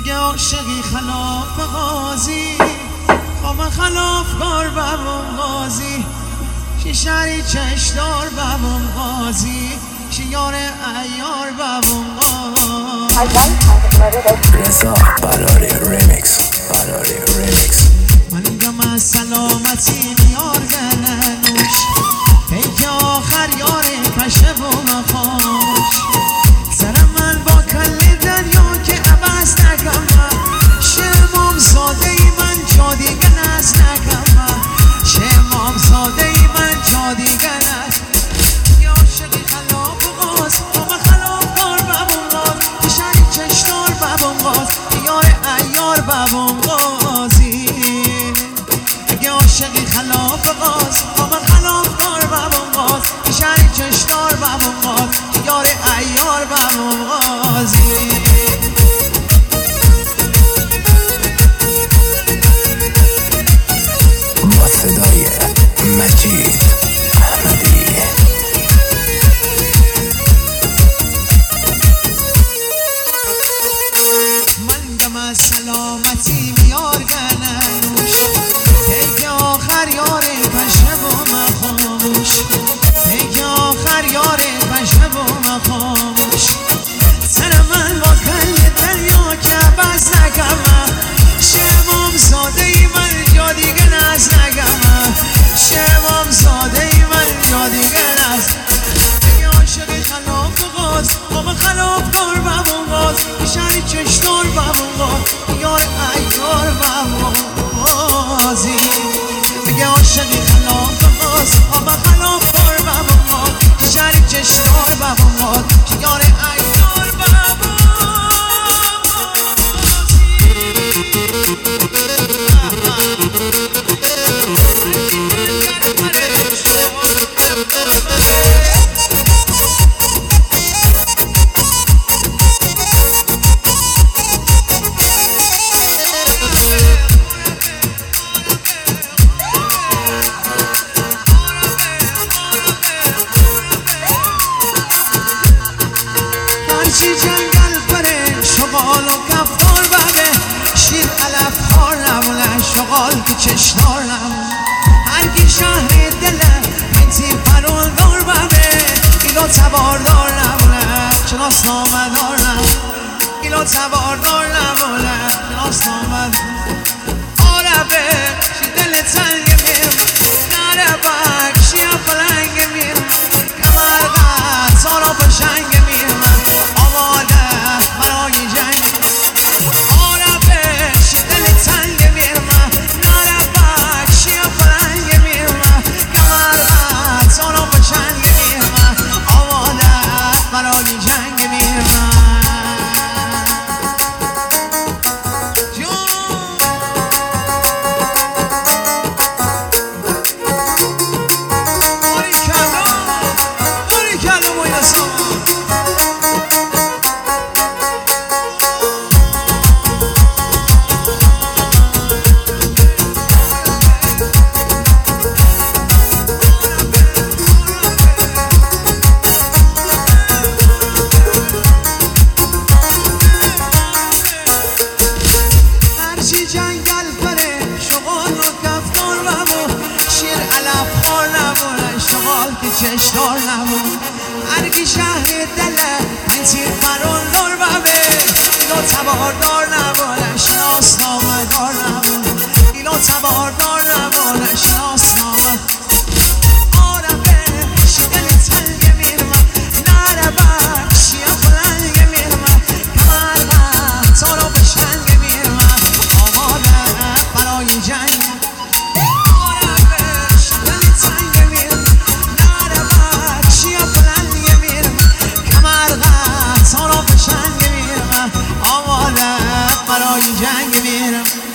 اگه عاشقی خلاف قاضی خواه خلاف کار بابم قاضی شیشری چشدار بابم قاضی شیار ایار بابم قاضی رضا براری ریمیکس من میگم از سلامتی میار گلنوش پیک آخر یار پشه و مخاش سر من با کل دریا که عوض نکم شمام زاده ای من جا دیگه نز نکم شمام زاده ای من جا دیگه نز یا عاشقی خلاف قاز با خلاف کار بابون قاز پیشنی چشدار بابون قاز یار ایار بابون قازی اگه عاشقی خلاف قاز با خلاف کار بابون قاز پیشنی چشدار بابون قاز یار ایار بابون قازی با صدای مجید احمدی من دم از سلامتی میار گلنوش پیک آخر یار پشه و مخاموش پیک آخر یار پشه و مخاموش سر من با کل دریا که بز نگم شمام زاده ای من جا دیگه نز نگم شمام زاده ای من جا دیگه نز اگه عاشقی خلاف قاز با خلاف کار بابون قاز شری چشدار بابون قاز یار ایار بابون قازی اگه عاشقی خلاف قاز با خلاف کار بابون قاز شری چشدار بابون قاز یار ایار بابون هرچی جنگل بره شغال و کفتار بره شیر علف خار نمونه شغال که چشنار نمونه هرکی شهر دله انتی پروندار بره ایلو تباردار نمونه شناس نامدار نمونه ایلو تباردار نمونه شناس نامدار آربه شی دل تنگ میم نره بک شی پلنگ میم کمرقه سارا پشنگ میم آماده برای جنگ آربه شی دل تنگ میم نره بک شی پلنگ میم کمرقه سارا پشنگ میم آماده برای جنگ میم جنگل پره شغال و کفتار بابو شیر علف خار نمونه شغال که چشدار نمونه هرکی شهر دله انتی پروندار بابه ایلو تباردار نمونه شناس نامدار نمونه ایلو تباردار نمونه شناس نامدار آربه شی دل تنگ میرمه نره بک شی پلنگ میرمه کمرقه تارو بشنگ میرمه برای جنگ آربه شی دل تنگ میرمه نره بک شی پلنگ میرمه کمرقه تارو بشنگ میرمه آماده برای جنگ میرم